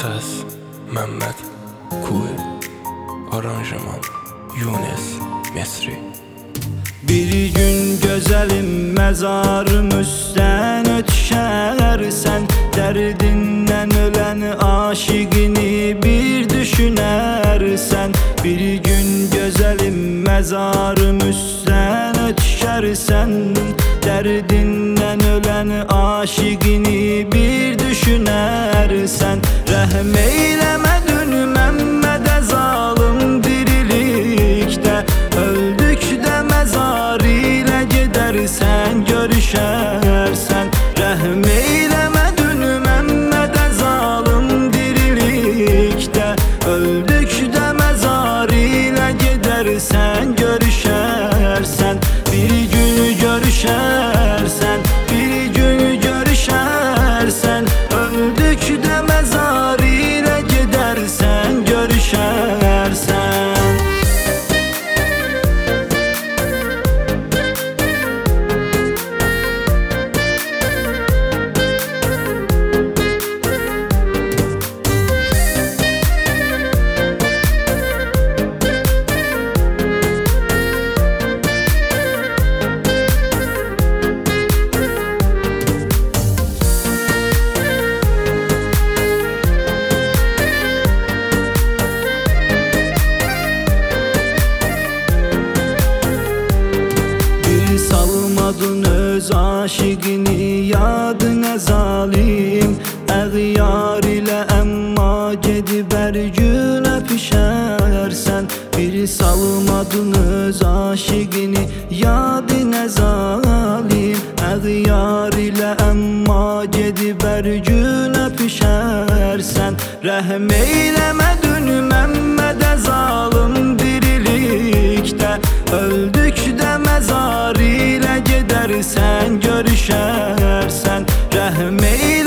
Səs Məmməd Kuy, aranjman Yunus Mesri. Bir gün gözəlim məzarım üstdən ötüşərsən, dərdindən ölən aşiqini bir düşünərsən. Bir gün gözəlim məzarım üstdən ötüşərsən, dərdindən ölən aşiqini bir düşünərsən. Rəhm eyləmə dün Məmmədə zalım dirilikdə, öldükdə məzar ilə gedərsən görüşərsən. Rəhm eyləmə dün Məmmədə zalım dirilikdə, öldükdə məzar ilə gedərsən görüşərsən. Bir gün görüşərsən, bir gün görüşərsən, öldükdə məzar ilə gedərsən görüşərsən. Salmadın öz aşiqini yadına zalim, əğyar ilə əmma gedib hər gün öpüşərsən. Bir salmadın öz aşiqini yadına zalim, əğyar ilə əmma gedib hər gün öpüşərsən. Rəhm eyləmə dün Məmmədə zalım dirilikdə, öldükdə məzar ilə gedərsən görüşərsən. Rəhm eyləmə